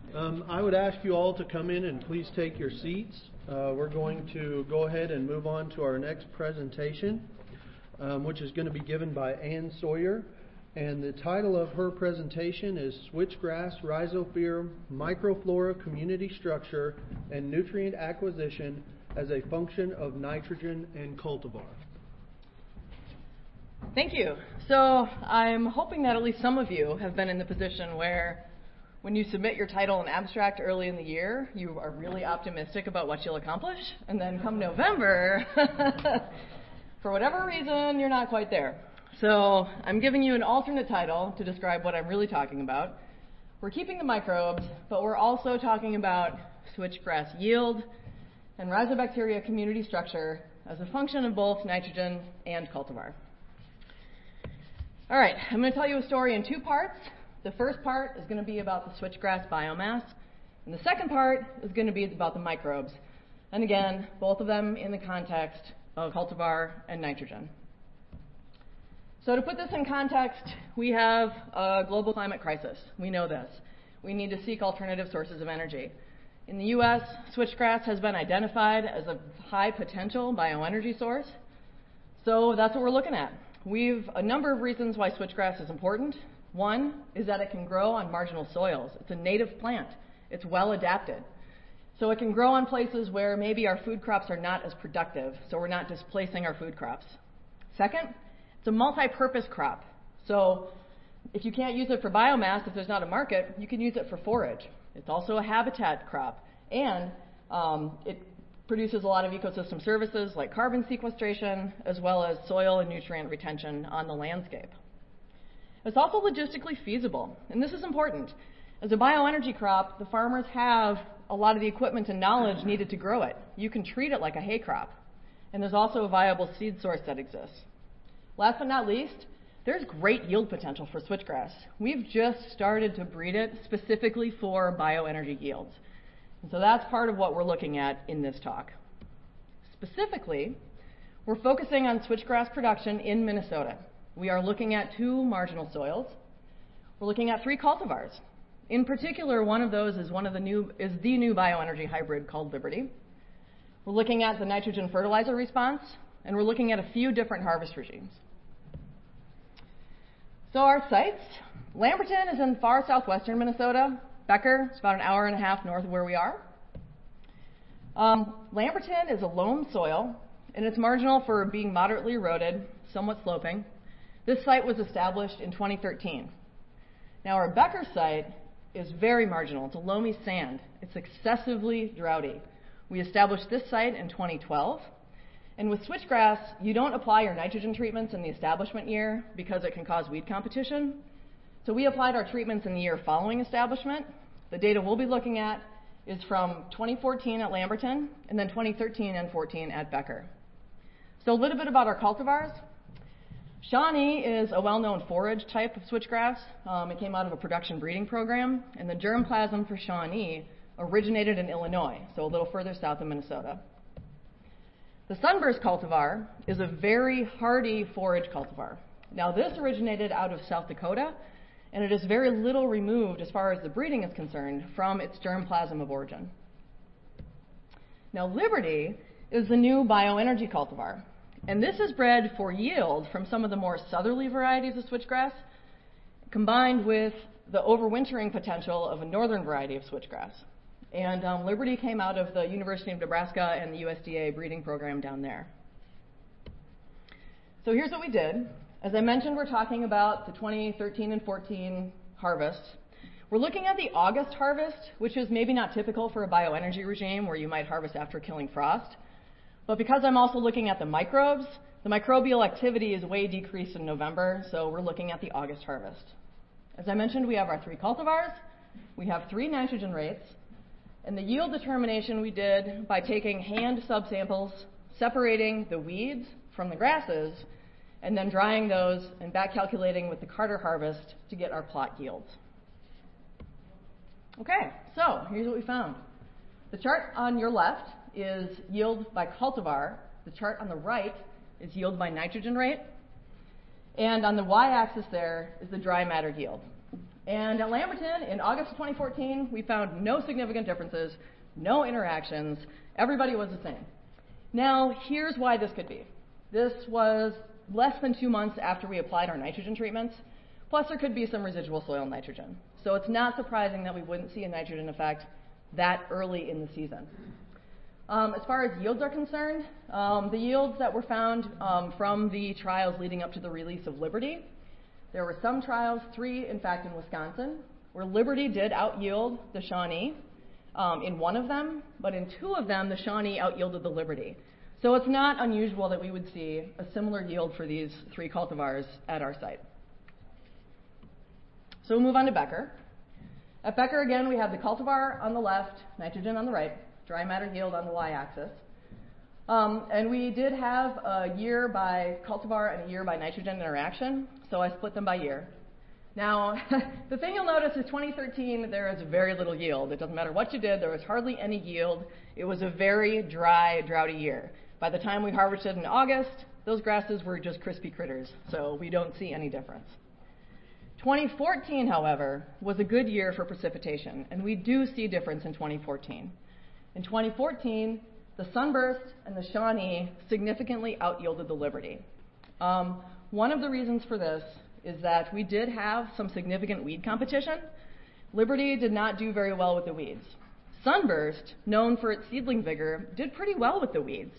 I would ask you all to come in and please take your seats. We're going to go ahead and move on to our next presentation, which is going to be given by Ann Sawyer. And the title of her presentation is Switchgrass Rhizophyre Microflora Community Structure and Nutrient Acquisition as a Function of Nitrogen and Cultivar. Thank you. So I'm hoping that at least some of you have been in the position where when you submit your title and abstract early in the year, you are really optimistic about what you'll accomplish, and then come November, for whatever reason, you're not quite there. So I'm giving you an alternate title to describe what I'm really talking about. We're keeping the microbes, but we're also talking about switchgrass yield and rhizobacteria community structure as a function of both nitrogen and cultivar. All right, I'm going to tell you a story in two parts. The first part is going to be about the switchgrass biomass, and the second part is going to be about the microbes. And again, both of them in the context of cultivar and nitrogen. So to put this in context, we have a global climate crisis. We know this. We need to seek alternative sources of energy. In the U.S., switchgrass has been identified as a high potential bioenergy source. So that's what we're looking at. We've a number of reasons why switchgrass is important. One is that it can grow on marginal soils. It's a native plant. It's well adapted. So it can grow on places where maybe our food crops are not as productive, so we're not displacing our food crops. Second, it's a multi-purpose crop. So if you can't use it for biomass, if there's not a market, you can use it for forage. It's also a habitat crop, and it produces a lot of ecosystem services like carbon sequestration, as well as soil and nutrient retention on the landscape. It's also logistically feasible, and this is important. As a bioenergy crop, the farmers have a lot of the equipment and knowledge needed to grow it. You can treat it like a hay crop, and there's also a viable seed source that exists. Last but not least, there's great yield potential for switchgrass. We've just started to breed it specifically for bioenergy yields. And so that's part of what we're looking at in this talk. Specifically, we're focusing on switchgrass production in Minnesota. We are looking at two marginal soils. We're looking at three cultivars. In particular, one of those is the new bioenergy hybrid called Liberty. We're looking at the nitrogen fertilizer response, and we're looking at a few different harvest regimes. So our sites, Lamberton is in far southwestern Minnesota. Becker is about an hour and a half north of where we are. Lamberton is a loam soil, and it's marginal for being moderately eroded, somewhat sloping. This site was established in 2013. Now our Becker site is very marginal. It's a loamy sand. It's excessively droughty. We established this site in 2012. And with switchgrass, you don't apply your nitrogen treatments in the establishment year because it can cause weed competition. So we applied our treatments in the year following establishment. The data we'll be looking at is from 2014 at Lamberton and then 2013 and 14 at Becker. So a little bit about our cultivars. Shawnee is a well-known forage type of switchgrass. It came out of a production breeding program, and the germplasm for Shawnee originated in Illinois, so a little further south of Minnesota. The Sunburst cultivar is a very hardy forage cultivar. Now this originated out of South Dakota, and it is very little removed as far as the breeding is concerned from its germplasm of origin. Now Liberty is the new bioenergy cultivar, and this is bred for yield from some of the more southerly varieties of switchgrass, combined with the overwintering potential of a northern variety of switchgrass. And Liberty came out of the University of Nebraska and the USDA breeding program down there. So here's what we did. As I mentioned, we're talking about the 2013 and 14 harvest. We're looking at the August harvest, which is maybe not typical for a bioenergy regime where you might harvest after killing frost. But because I'm also looking at the microbes, the microbial activity is way decreased in November, so we're looking at the August harvest. As I mentioned, we have our three cultivars. We have three nitrogen rates. And the yield determination we did by taking hand subsamples, separating the weeds from the grasses, and then drying those and back calculating with the Carter harvest to get our plot yields. Okay, so here's what we found. The chart on your left is yield by cultivar. The chart on the right is yield by nitrogen rate. And on the y-axis there is the dry matter yield. And at Lamberton, in August of 2014, we found no significant differences, no interactions. Everybody was the same. Now, here's why this could be. This was less than 2 months after we applied our nitrogen treatments, plus there could be some residual soil nitrogen. So it's not surprising that we wouldn't see a nitrogen effect that early in the season. As far as yields are concerned, the yields that were found from the trials leading up to the release of Liberty, there were some trials, 3 in fact in Wisconsin, where Liberty did out-yield the Shawnee in one of them, but in 2 of them the Shawnee out-yielded the Liberty. So it's not unusual that we would see a similar yield for these 3 cultivars at our site. So we'll move on to Becker. At Becker, again, we have the cultivar on the left, nitrogen on the right, dry matter yield on the y-axis. And we did have a year by cultivar and a year by nitrogen interaction, so I split them by year. Now, the thing you'll notice is 2013, there is very little yield. It doesn't matter what you did, there was hardly any yield. It was a very dry, droughty year. By the time we harvested in August, those grasses were just crispy critters, so we don't see any difference. 2014, however, was a good year for precipitation, and we do see difference in 2014. In 2014, the Sunburst and the Shawnee significantly out-yielded the Liberty. One of the reasons for this is that we did have some significant weed competition. Liberty did not do very well with the weeds. Sunburst, known for its seedling vigor, did pretty well with the weeds.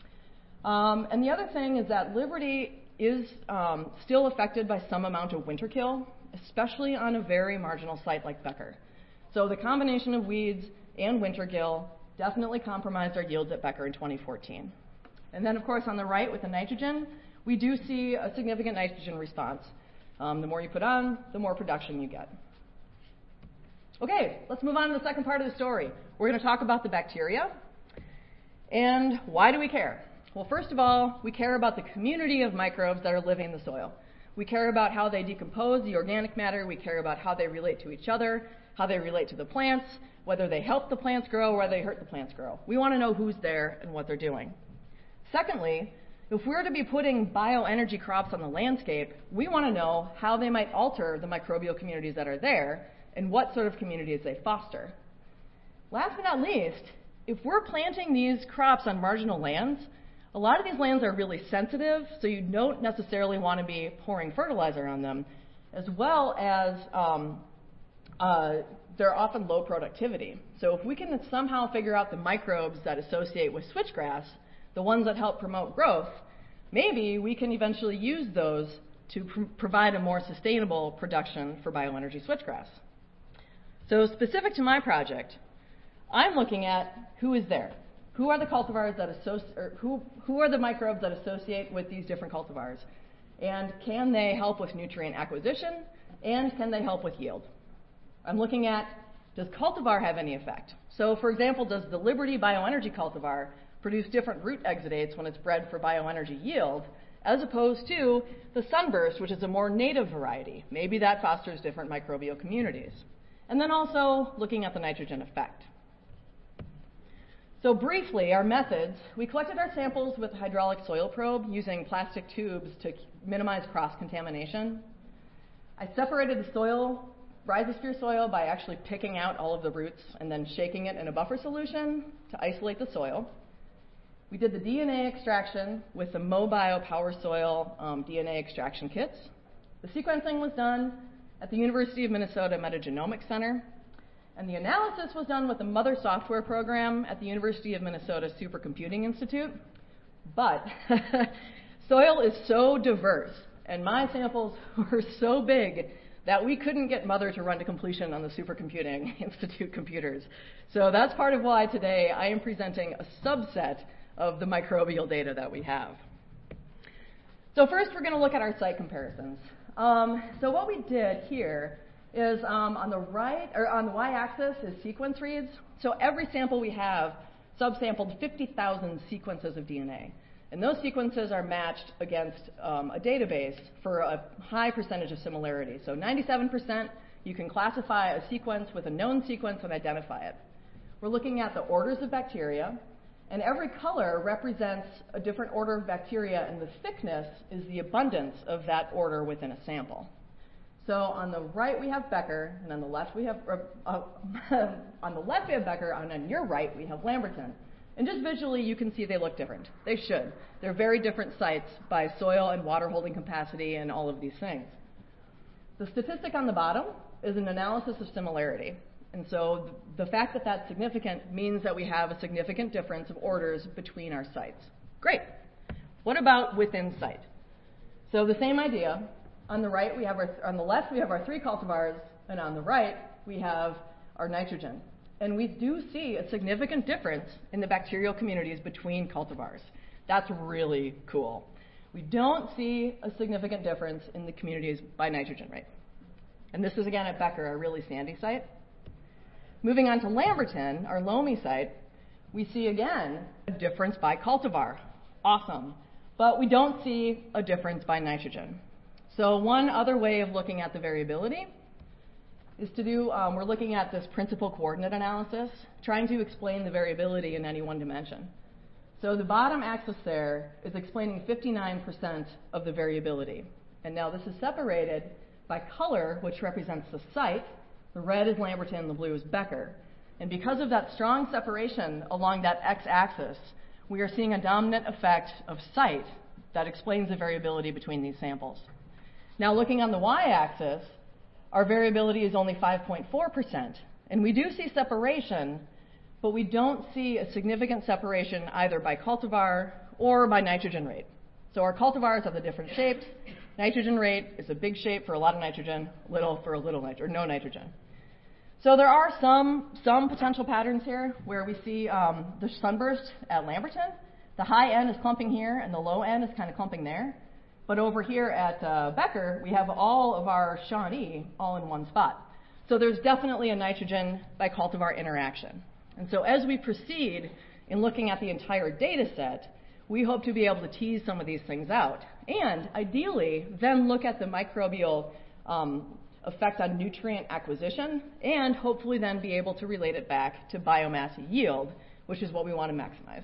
And the other thing is that Liberty is still affected by some amount of winter kill, especially on a very marginal site like Becker. So the combination of weeds and winter kill definitely compromised our yields at Becker in 2014. And then, of course, on the right with the nitrogen, we do see a significant nitrogen response. The more you put on, the more production you get. Okay, let's move on to the second part of the story. We're going to talk about the bacteria. And why do we care? Well, first of all, we care about the community of microbes that are living in the soil. We care about how they decompose the organic matter. We care about how they relate to each other, how they relate to the plants, whether they help the plants grow or whether they hurt the plants grow. We want to know who's there and what they're doing. Secondly, if we're to be putting bioenergy crops on the landscape, we want to know how they might alter the microbial communities that are there and what sort of communities they foster. Last but not least, if we're planting these crops on marginal lands, a lot of these lands are really sensitive, so you don't necessarily want to be pouring fertilizer on them, as well as they're often low productivity. So if we can somehow figure out the microbes that associate with switchgrass, the ones that help promote growth, maybe we can eventually use those to provide a more sustainable production for bioenergy switchgrass. So specific to my project, I'm looking at who is there. Who are the cultivars that who are the microbes that associate with these different cultivars? And can they help with nutrient acquisition? And can they help with yield? I'm looking at, does cultivar have any effect? So, for example, does the Liberty bioenergy cultivar produce different root exudates when it's bred for bioenergy yield, as opposed to the Sunburst, which is a more native variety? Maybe that fosters different microbial communities. And then also looking at the nitrogen effect. So briefly, our methods, we collected our samples with a hydraulic soil probe using plastic tubes to minimize cross-contamination. I separated the soil, rhizosphere soil, by actually picking out all of the roots and then shaking it in a buffer solution to isolate the soil. We did the DNA extraction with the MoBio Power Soil DNA extraction kits. The sequencing was done at the University of Minnesota Metagenomics Center. And the analysis was done with the Mother software program at the University of Minnesota Supercomputing Institute. But soil is so diverse, and my samples were so big that we couldn't get Mother to run to completion on the Supercomputing Institute computers. So that's part of why today I am presenting a subset of the microbial data that we have. So first we're going to look at our site comparisons. So what we did here is on the right, or on the y-axis is sequence reads. So every sample we have subsampled 50,000 sequences of DNA. And those sequences are matched against a database for a high percentage of similarity. So 97%, you can classify a sequence with a known sequence and identify it. We're looking at the orders of bacteria, and every color represents a different order of bacteria, and the thickness is the abundance of that order within a sample. So on the right we have Becker, and on the left we have on the left we have Becker, and on your right we have Lamberton. And just visually, you can see they look different. They should. They're very different sites by soil and water holding capacity and all of these things. The statistic on the bottom is an analysis of similarity. And so the fact that that's significant means that we have a significant difference of orders between our sites. Great. What about within site? So the same idea. On the right, on the left, we have our 3 cultivars, and on the right, we have our nitrogen. And we do see a significant difference in the bacterial communities between cultivars. That's really cool. We don't see a significant difference in the communities by nitrogen rate. And this is again at Becker, our really sandy site. Moving on to Lamberton, our loamy site, we see again a difference by cultivar. Awesome. But we don't see a difference by nitrogen. So one other way of looking at the variability is to do, we're looking at this principal coordinate analysis, trying to explain the variability in any one dimension. So the bottom axis there is explaining 59% of the variability. And now this is separated by color, which represents the site. The red is Lamberton, the blue is Becker. And because of that strong separation along that x-axis, we are seeing a dominant effect of site that explains the variability between these samples. Now looking on the y-axis, our variability is only 5.4%. And we do see separation, but we don't see a significant separation either by cultivar or by nitrogen rate. So our cultivars have the different shapes. Nitrogen rate is a big shape for a lot of nitrogen, little for a little nitrogen, or no nitrogen. So there are some potential patterns here where we see the sunburst at Lamberton. The high end is clumping here, and the low end is kind of clumping there. But over here at Becker, we have all of our Shawnee all in one spot. So there's definitely a nitrogen by cultivar interaction. And so as we proceed in looking at the entire data set, we hope to be able to tease some of these things out. And ideally, then look at the microbial effect on nutrient acquisition, and hopefully then be able to relate it back to biomass yield, which is what we want to maximize.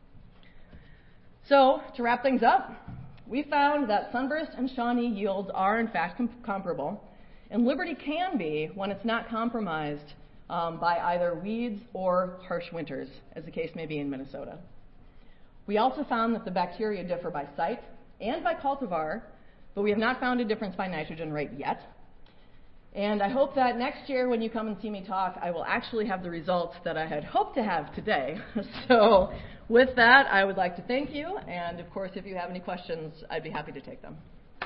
So to wrap things up, we found that Sunburst and Shawnee yields are in fact comparable, and Liberty can be when it's not compromised by either weeds or harsh winters, as the case may be in Minnesota. We also found that the bacteria differ by site and by cultivar, but we have not found a difference by nitrogen rate yet. And I hope that next year when you come and see me talk, I will actually have the results that I had hoped to have today. So with that, I would like to thank you, and of course, if you have any questions, I'd be happy to take them.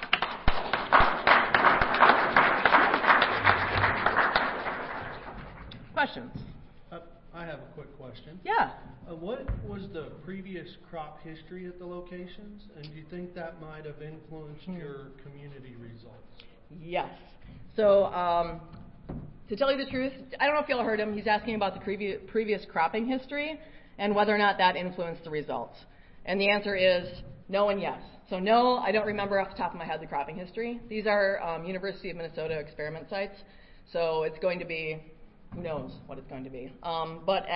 Questions? I have a quick question. Yeah. What was the previous crop history at the locations, and do you think that might have influenced your community results? Yes. So to tell you the truth, I don't know if y'all heard him. He's asking about the previous cropping history and whether or not that influenced the results. And the answer is no and yes. So no, I don't remember off the top of my head the cropping history. These are University of Minnesota experiment sites, so it's going to be, who knows what it's going to be. But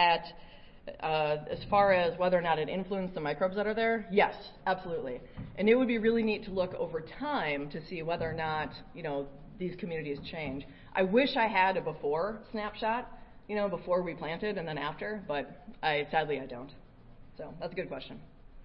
as far as whether or not it influenced the microbes that are there, yes, absolutely. And it would be really neat to look over time to see whether or not, these communities change. I wish I had a before snapshot, before we planted and then after, but sadly I don't. So that's a good question.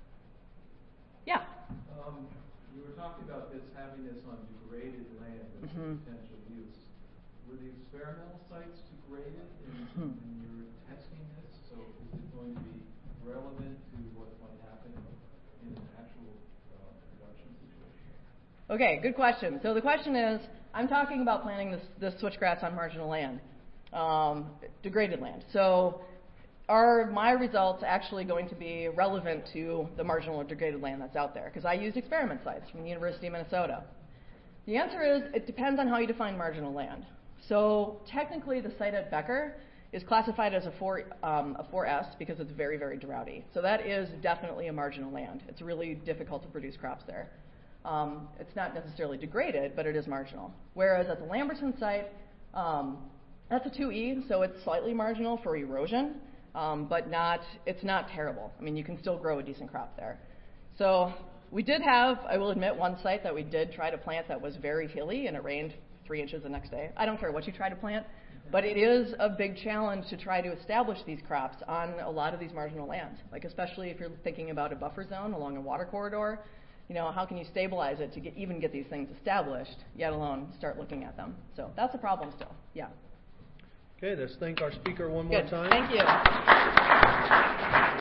Yeah? You were talking about having this on degraded land as potential use. Were the experimental sites degraded in your testing this? So is it going to be relevant to what might happen in an actual production situation? Okay, good question. So the question is, I'm talking about planting this switchgrass on marginal land, degraded land. So are my results actually going to be relevant to the marginal or degraded land that's out there? Because I used experiment sites from the University of Minnesota. The answer is it depends on how you define marginal land. So technically the site at Becker is classified as a 4S because it's very, very droughty. So that is definitely a marginal land. It's really difficult to produce crops there. It's not necessarily degraded, but it is marginal. Whereas at the Lamberton site, that's a 2E, so it's slightly marginal for erosion, but it's not terrible. I mean, you can still grow a decent crop there. So we did have, I will admit, one site that we did try to plant that was very hilly, and it rained 3 inches the next day. I don't care what you try to plant, but it is a big challenge to try to establish these crops on a lot of these marginal lands, like especially if you're thinking about a buffer zone along a water corridor. You know, how can you stabilize it to even get these things established, yet alone start looking at them? So that's a problem still, yeah. Okay, let's thank our speaker one more Good. time. Thank you.